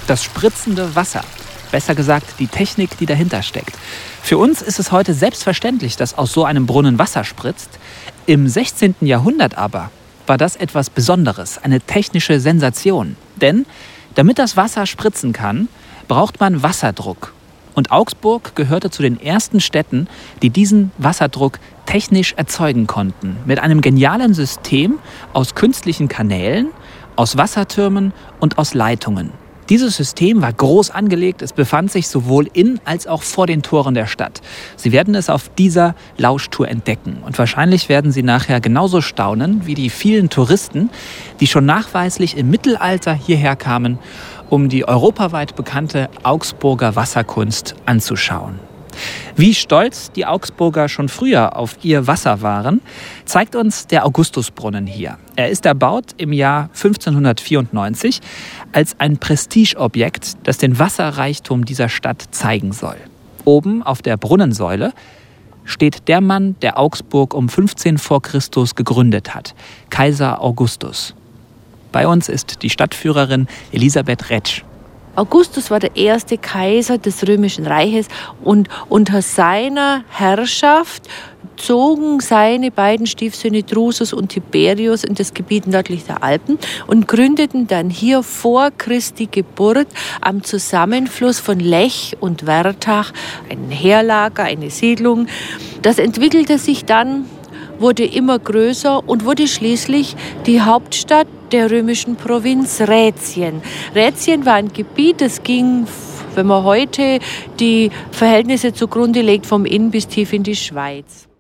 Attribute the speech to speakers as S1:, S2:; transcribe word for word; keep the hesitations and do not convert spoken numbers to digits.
S1: Das spritzende Wasser. Besser gesagt, die Technik, die dahinter steckt. Für uns ist es heute selbstverständlich, dass aus so einem Brunnen Wasser spritzt. Im sechzehnten Jahrhundert aber war das etwas Besonderes, eine technische Sensation. Denn damit das Wasser spritzen kann, braucht man Wasserdruck. Und Augsburg gehörte zu den ersten Städten, die diesen Wasserdruck technisch erzeugen konnten. Mit einem genialen System aus künstlichen Kanälen, aus Wassertürmen und aus Leitungen. Dieses System war groß angelegt, es befand sich sowohl in als auch vor den Toren der Stadt. Sie werden es auf dieser Lauschtour entdecken. Und wahrscheinlich werden Sie nachher genauso staunen wie die vielen Touristen, die schon nachweislich im Mittelalter hierher kamen, um die europaweit bekannte Augsburger Wasserkunst anzuschauen. Wie stolz die Augsburger schon früher auf ihr Wasser waren, zeigt uns der Augustusbrunnen hier. Er ist erbaut im Jahr fünfzehnhundertvierundneunzig als ein Prestigeobjekt, das den Wasserreichtum dieser Stadt zeigen soll. Oben auf der Brunnensäule steht der Mann, der Augsburg um fünfzehn vor Christus gegründet hat, Kaiser Augustus. Bei uns ist die Stadtführerin Elisabeth Retsch.
S2: Augustus war der erste Kaiser des Römischen Reiches und unter seiner Herrschaft zogen seine beiden Stiefsöhne Drusus und Tiberius in das Gebiet nördlich der Alpen und gründeten dann hier vor Christi Geburt am Zusammenfluss von Lech und Wertach ein Heerlager, eine Siedlung. Das entwickelte sich dann, wurde immer größer und wurde schließlich die Hauptstadt der römischen Provinz Rätien. Rätien war ein Gebiet, das ging, wenn man heute die Verhältnisse zugrunde legt, vom Inn bis tief in die Schweiz.